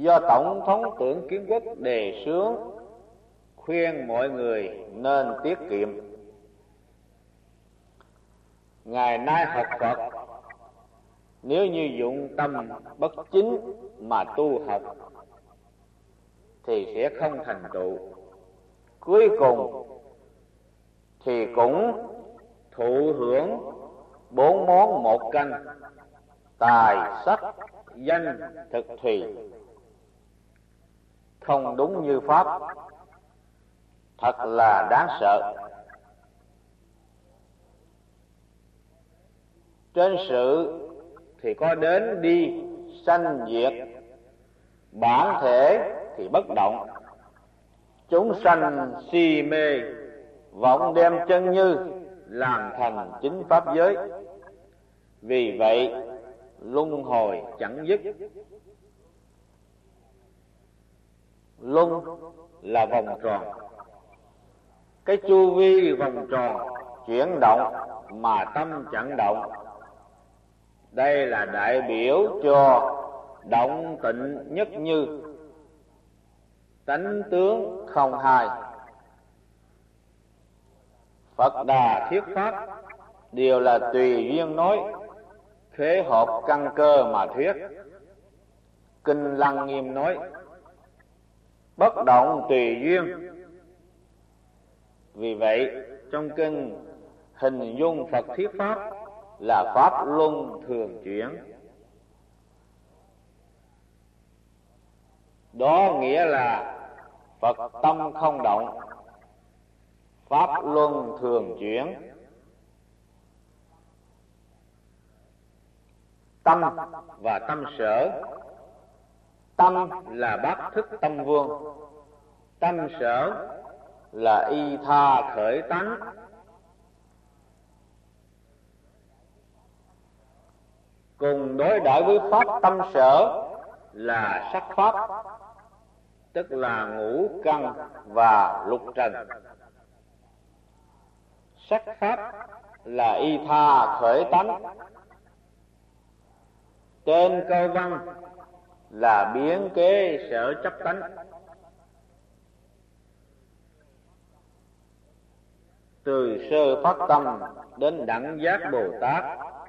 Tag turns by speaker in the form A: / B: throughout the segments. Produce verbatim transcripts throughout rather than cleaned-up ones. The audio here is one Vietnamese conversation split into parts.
A: do Tổng thống Tưởng Kiến Quốc đề xướng, khuyên mọi người nên tiết kiệm. Ngày nay học Phật nếu như dụng tâm bất chính mà tu học thì sẽ không thành tựu, cuối cùng thì cũng thụ hưởng bốn món một canh: tài, sắc, danh, thực thùy, không đúng như pháp, thật là đáng sợ. Trên sự thì có đến đi, sanh diệt, bản thể thì bất động. Chúng sanh si mê, vọng đem chân như làm thành chính pháp giới. Vì vậy luân hồi chẳng dứt. Luân là vòng tròn, cái chu vi vòng tròn chuyển động mà tâm chẳng động. Đây là đại biểu cho động tịnh nhất như, tánh tướng không hai. Phật Đà thuyết pháp đều là tùy duyên nói, khế hợp căn cơ mà thuyết. Kinh Lăng Nghiêm nói bất động tùy duyên. Vì vậy trong kinh hình dung Phật thuyết pháp là pháp luân thường chuyển. Đó nghĩa là Phật tâm không động, pháp luân thường chuyển. Tâm và tâm sở. Tâm là bát thức tâm vương, tâm sở là y tha khởi tánh. Cùng đối đãi với pháp tâm sở là sắc pháp, tức là ngũ căn và lục trần. Sắc pháp là y tha khởi tánh. Trên câu văn là biến kế sở chấp tánh. Từ sơ phát tâm đến đẳng giác Bồ Tát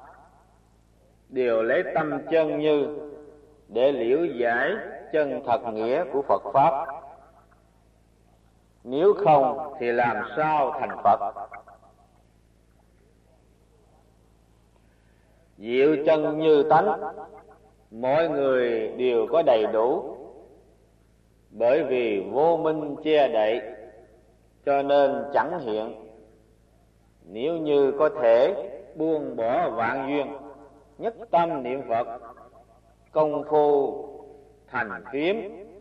A: đều lấy tâm chân như để liễu giải chân thật nghĩa của Phật pháp. Nếu không thì làm sao thành Phật? Diệu chân như tánh, mọi người đều có đầy đủ. Bởi vì vô minh che đậy cho nên chẳng hiện. Nếu như có thể buông bỏ vạn duyên, nhất tâm niệm Phật, công phu thành phiếm,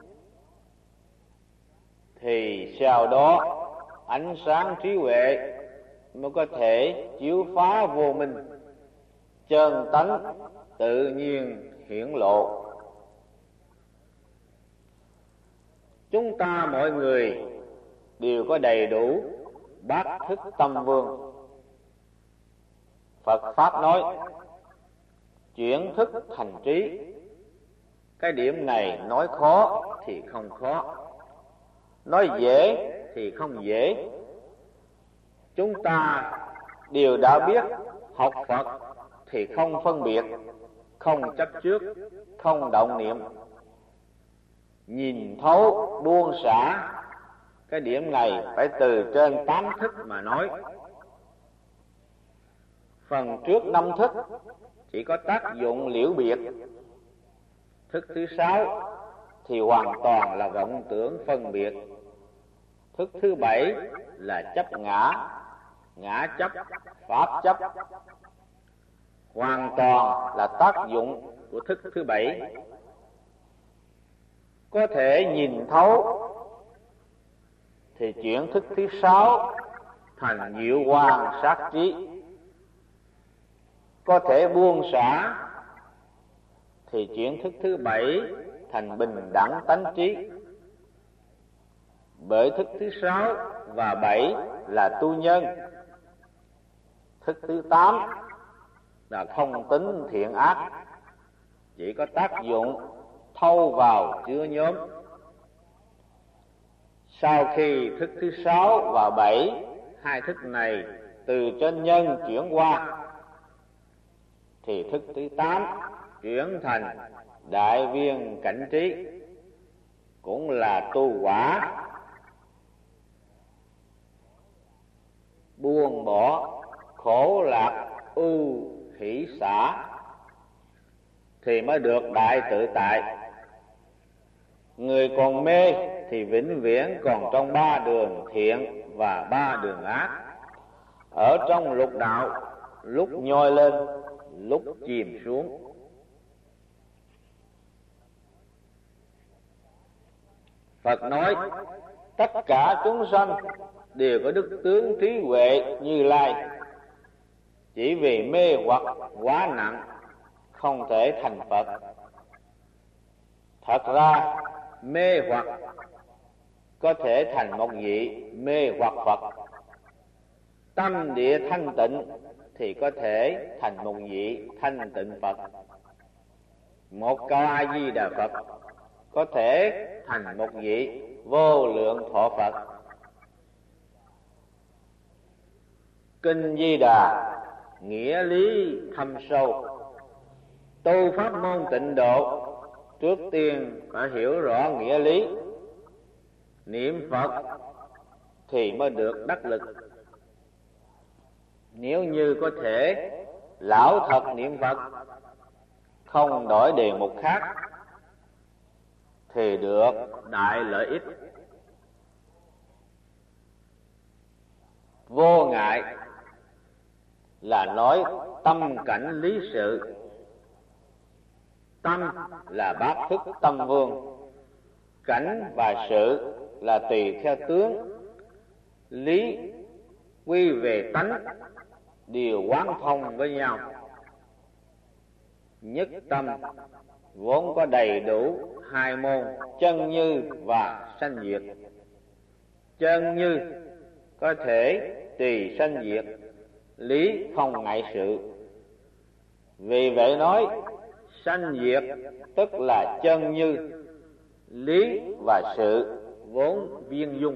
A: thì sau đó ánh sáng trí huệ mới có thể chiếu phá vô minh, chân tánh tự nhiên hiển lộ. Chúng ta mọi người đều có đầy đủ bát thức tâm vương. Phật pháp nói chuyển thức thành trí. Cái điểm này nói khó thì không khó, nói dễ thì không dễ. Chúng ta đều đã biết học Phật thì không phân biệt, không chấp trước, không động niệm, nhìn thấu buông xả. Cái điểm này phải từ trên tám thức mà nói. Phần trước năm thức chỉ có tác dụng liễu biệt. Thức thứ sáu thì hoàn toàn là vọng tưởng phân biệt. Thức thứ bảy là chấp ngã, ngã chấp, pháp chấp. Hoàn toàn là tác dụng của thức thứ bảy. Có thể nhìn thấu thì chuyển thức thứ sáu thành diệu quang sát trí. Có thể buông xả thì chuyển thức thứ bảy thành bình đẳng tánh trí. Bởi thức thứ sáu và bảy là tu nhân, thức thứ tám là không tính thiện ác, chỉ có tác dụng thâu vào chứa nhóm. Sau khi thức thứ sáu và bảy, hai thức này từ trên nhân chuyển qua, thì thức thứ tám chuyển thành đại viên cảnh trí, cũng là tu quả, buông bỏ khổ lạc ưu hỷ xả, thì mới được đại tự tại. Người còn mê thì vĩnh viễn còn trong ba đường thiện và ba đường ác, ở trong lục đạo, lúc nhoi lên, lúc chìm xuống. Phật nói tất cả chúng sanh đều có đức tướng trí huệ Như Lai, chỉ vì mê hoặc quá nặng không thể thành Phật. Thật ra mê hoặc có thể thành một vị mê hoặc Phật, tâm địa thanh tịnh thì có thể thành một vị thanh tịnh Phật. Một câu A Di Đà Phật có thể thành một vị vô lượng thọ Phật. Kinh Di Đà nghĩa lý thâm sâu. Tu pháp môn tịnh độ, trước tiên phải hiểu rõ nghĩa lý. Niệm Phật thì mới được đắc lực. Nếu như có thể lão thật niệm Phật, không đổi đề mục khác, thì được đại lợi ích. Vô ngại là nói tâm cảnh lý sự. Tâm là bát thức tâm vương, cảnh và sự là tùy theo tướng, lý quy về tánh, đều quán thông với nhau. Nhất tâm vốn có đầy đủ hai môn chân như và sanh diệt. Chân như có thể tùy sanh diệt, lý không ngại sự. Vì vậy nói sanh diệt tức là chân như, lý và sự vốn viên dung.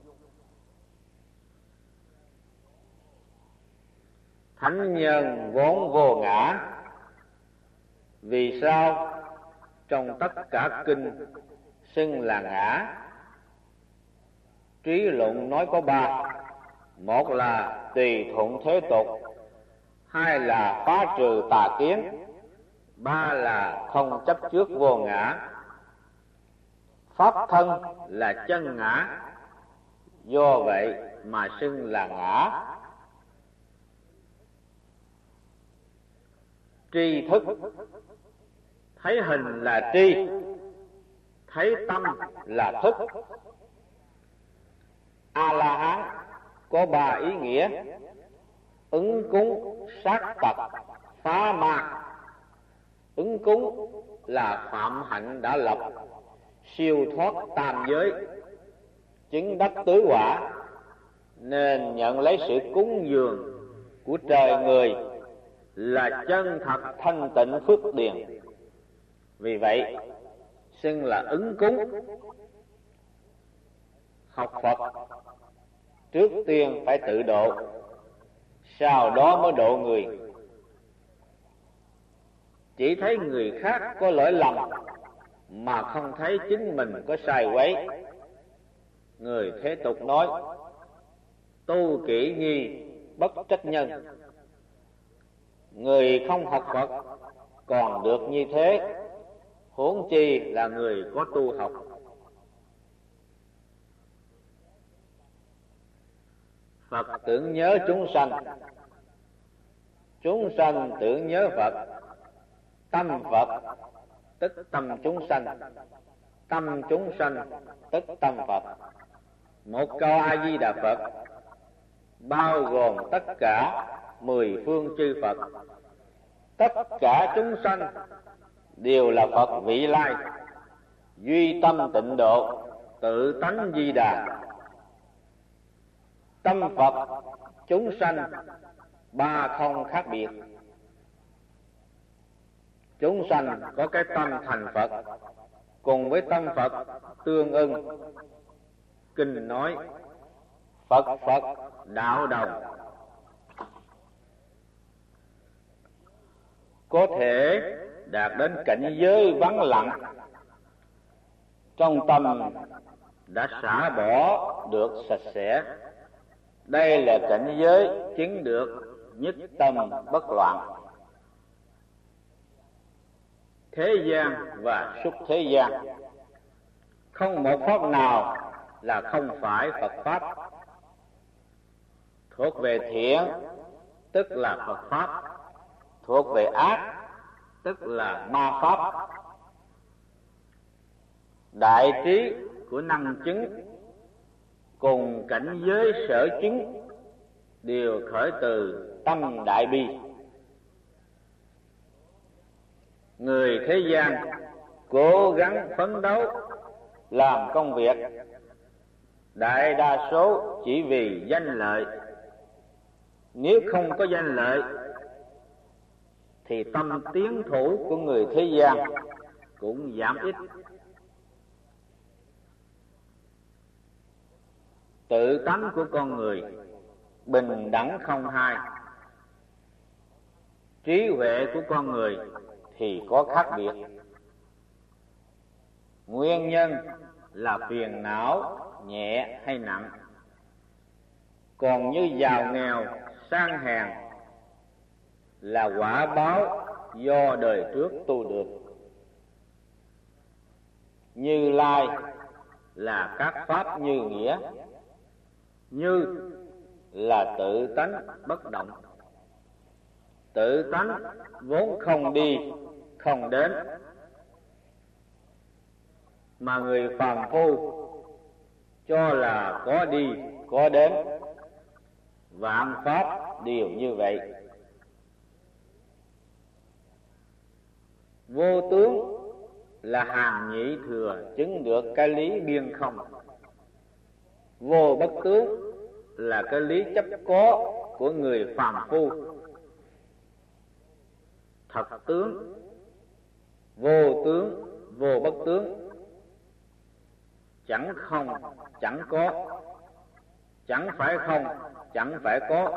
A: Thánh nhân vốn vô ngã. Vì sao trong tất cả kinh xưng là ngã? Trí luận nói có ba. Một là tùy thuận thế tục, hai là phá trừ tà kiến, ba là không chấp trước vô ngã. Pháp thân là chân ngã, do vậy mà xưng là ngã. Tri thức, thấy hình là tri, thấy tâm là thức. A La Hán có ba ý nghĩa: ứng cúng, sát tật, phá ma. Ứng cúng là phạm hạnh đã lập, siêu thoát tam giới, chứng đắc tứ quả, nên nhận lấy sự cúng dường của trời người là chân thật thanh tịnh phước điền. Vì vậy xưng là ứng cúng. Học Phật trước tiên phải tự độ, sau đó mới độ người. Chỉ thấy người khác có lỗi lầm mà không thấy chính mình có sai quấy. Người thế tục nói tu kỹ nhi bất trách nhân. Người không học Phật còn được như thế, huống chi là người có tu học. Phật tưởng nhớ chúng sanh, chúng sanh tưởng nhớ Phật. Tâm Phật tức tâm chúng sanh, tâm chúng sanh tức tâm Phật. Một câu A Di Đà Phật bao gồm tất cả mười phương chư Phật. Tất cả chúng sanh đều là Phật vị lai, duy tâm tịnh độ, tự tánh Di Đà. Tâm Phật chúng sanh ba không khác biệt. Chúng sanh có cái tâm thành Phật, cùng với tâm Phật tương ưng. Kinh nói Phật Phật đạo đồng, có thể đạt đến cảnh giới vắng lặng, trong tâm đã xả bỏ được sạch sẽ. Đây là cảnh giới chứng được nhất tâm bất loạn. Thế gian và xuất thế gian, không một pháp nào là không phải Phật pháp. Thuộc về thiện tức là Phật pháp, thuộc về ác tức là ma pháp. Đại trí của năng chứng cùng cảnh giới sở chứng đều khởi từ tâm đại bi. Người thế gian cố gắng phấn đấu làm công việc, đại đa số chỉ vì danh lợi. Nếu không có danh lợi thì tâm tiến thủ của người thế gian cũng giảm ít. Tự tánh của con người bình đẳng không hai, trí huệ của con người thì có khác biệt. Nguyên nhân là phiền não nhẹ hay nặng, còn như giàu nghèo sang hèn là quả báo do đời trước tu được. Như Lai là các pháp như nghĩa, như là tự tánh bất động. Tự tánh vốn không đi không đến, mà người phàm phu cho là có đi có đến. Vạn pháp đều như vậy. Vô tướng là hàng nhị thừa chứng được cái lý biên không. Vô bất tướng là cái lý chấp có của người phàm phu. Thật tướng, vô tướng, vô bất tướng, chẳng không, chẳng có, chẳng phải không, chẳng phải có,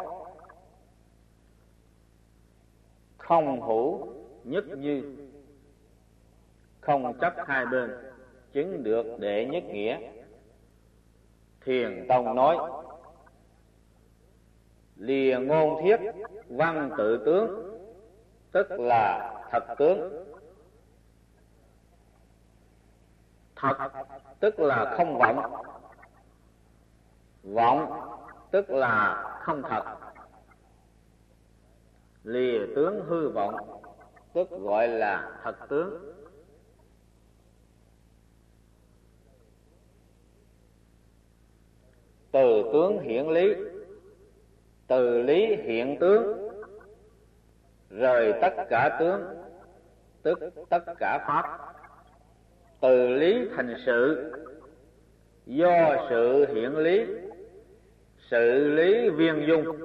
A: không hữu nhất như, không chấp hai bên, chứng được đệ nhất nghĩa. Thiền Tông nói lìa ngôn thiết văn tự tướng, tức là thật tướng. Thật tức là không vọng, vọng tức là không thật. Lìa tướng hư vọng tức gọi là thật tướng. Từ tướng hiển lý, từ lý hiện tướng, rời tất cả tướng tức tất cả pháp. Từ lý thành sự, do sự hiển lý, sự lý viên dung.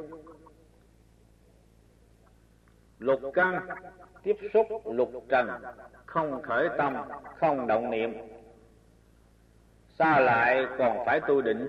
A: Lục căn tiếp xúc lục trần, không khởi tâm, không động niệm. Xa lại còn phải tu định.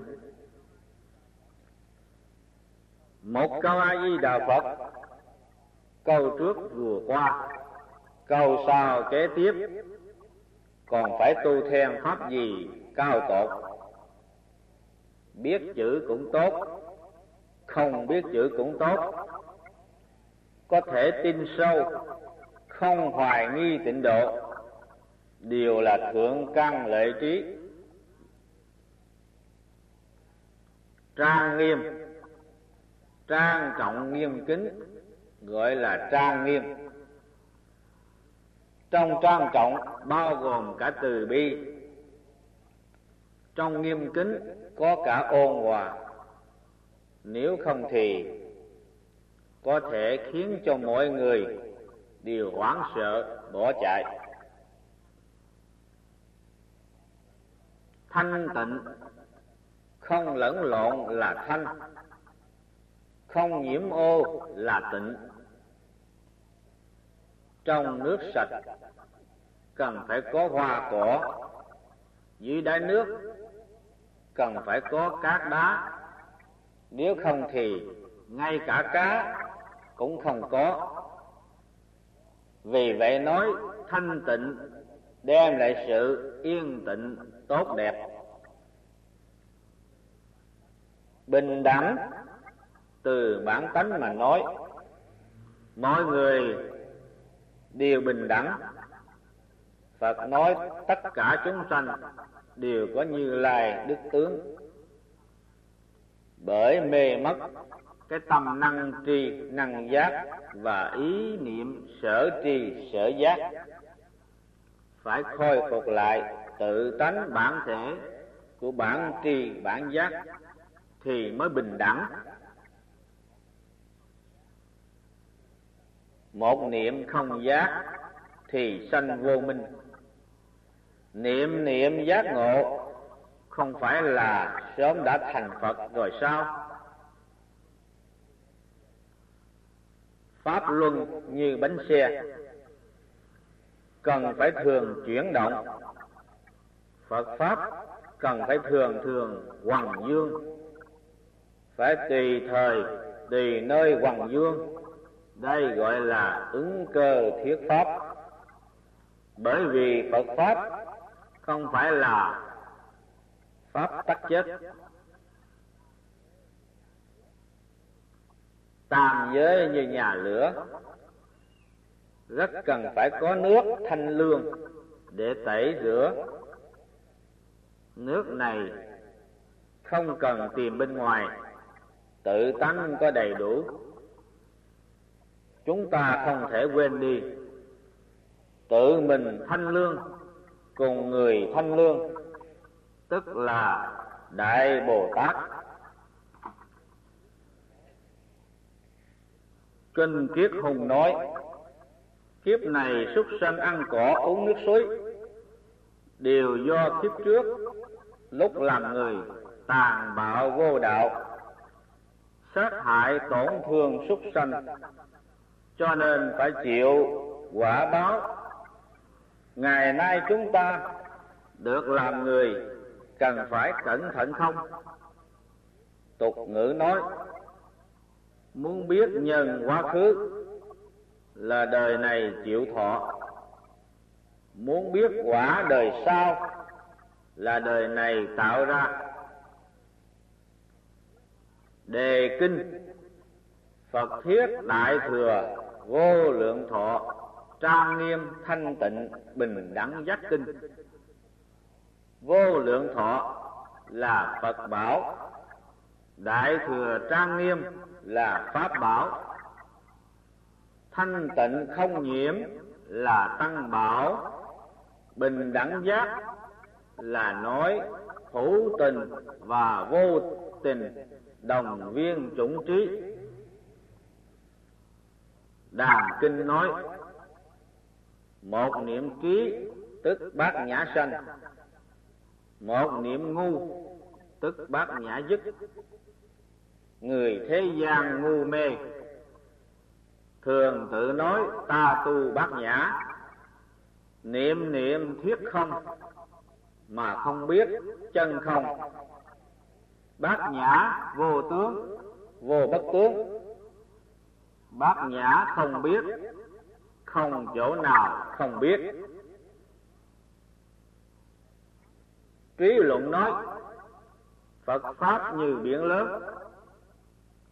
A: Một câu A Di Đà Phật, câu trước vừa qua, câu sau kế tiếp, còn phải tu theo pháp gì cao tột. Biết chữ cũng tốt, không biết chữ cũng tốt. Có thể tin sâu, không hoài nghi tịnh độ, đều là thượng căn lệ trí. Trang nghiêm, trang trọng nghiêm kính gọi là trang nghiêm. Trong trang trọng bao gồm cả từ bi, trong nghiêm kính có cả ôn hòa. Nếu không thì có thể khiến cho mọi người đều hoảng sợ bỏ chạy. Thanh tịnh không lẫn lộn là thanh, không nhiễm ô là tịnh. Trong nước sạch cần phải có hoa cỏ, dưới đáy nước cần phải có cát đá, nếu không thì ngay cả cá cũng không có. Vì vậy nói thanh tịnh đem lại sự yên tĩnh tốt đẹp. Bình đẳng từ bản tánh mà nói, mọi người đều bình đẳng. Phật nói tất cả chúng sanh đều có Như Lai đức tướng, bởi mê mất cái tâm năng tri năng giác và ý niệm sở tri sở giác, phải khôi phục lại tự tánh bản thể của bản tri bản giác thì mới bình đẳng. Một niệm không giác thì sanh vô minh. Niệm niệm giác ngộ không phải là sớm đã thành Phật rồi sao? Pháp luân như bánh xe, cần phải thường chuyển động. Phật Pháp cần phải thường thường hoằng dương, phải tùy thời tùy nơi hoằng dương. Đây gọi là ứng cơ thuyết Pháp. Bởi vì Phật Pháp không phải là Pháp tắc chất. Tam giới như nhà lửa, rất cần phải có nước thanh lương để tẩy rửa. Nước này không cần tìm bên ngoài, tự tánh có đầy đủ. Chúng ta không thể quên đi, tự mình thanh lương cùng người thanh lương, tức là Đại Bồ Tát. Kinh Kiết Hùng nói, kiếp này súc sanh ăn cỏ uống nước suối, đều do kiếp trước lúc làm người tàn bạo vô đạo, sát hại tổn thương súc sanh, cho nên phải chịu quả báo. Ngày nay chúng ta được làm người cần phải cẩn thận không? Tục ngữ nói, muốn biết nhân quá khứ là đời này chịu thọ, muốn biết quả đời sau là đời này tạo ra. Đề kinh Phật thuyết Đại Thừa Vô Lượng Thọ Trang Nghiêm Thanh Tịnh Bình Đẳng Giác Kinh. Vô Lượng Thọ là Phật bảo, Đại Thừa Trang Nghiêm là Pháp bảo, Thanh Tịnh Không Nhiễm là Tăng bảo, Bình Đẳng Giác là nói hữu tình và vô tình đồng viên chủng trí. Đàn kinh nói, một niệm trí tức bát nhã sanh, một niệm ngu tức bát nhã dứt. Người thế gian ngu mê, thường tự nói ta tu bát nhã, niệm niệm thuyết không mà không biết chân không. Bát nhã vô tướng, vô bất tướng. Bát nhã không biết, không chỗ nào không biết. Trí luận nói, Phật Pháp như biển lớn,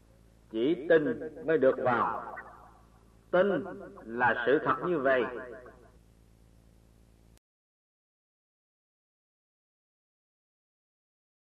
A: chỉ tin mới được vào. Tin là sự thật như vậy,